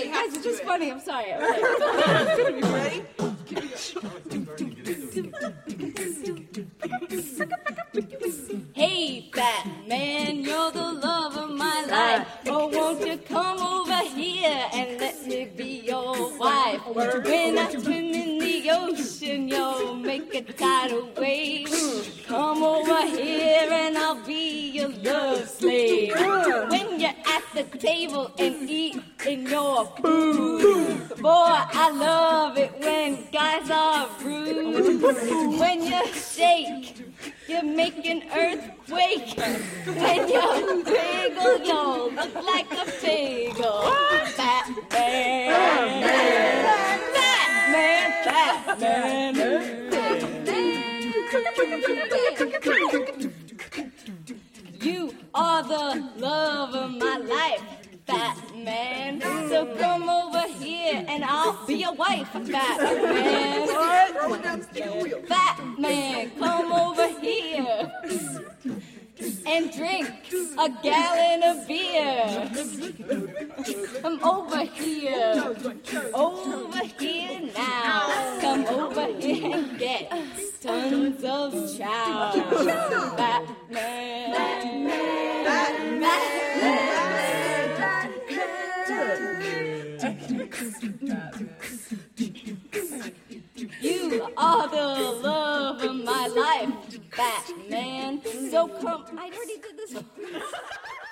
Guys, it's just funny. I'm sorry. Ready? Hey, Batman, you're the love of my life. Oh, won't you come over here and let me be your wife? When I swim in the ocean, you'll make a tidal wave. Come over here and I'll be your love slave. When you're at the table and eating your food, boy, I love it when guys are rude. When you shake, you make an earthquake. When you wiggle, you'll look like a bagel. Batman, Batman, Batman, Batman. You are the love of my life, Batman. So come over here and I'll be your wife, Batman. Batman, come over here and drink a gallon of beer. Come over here now. Come over here and get tons of chow. Batman, Batman, you are the love of my life, Batman. So come, I already did this one.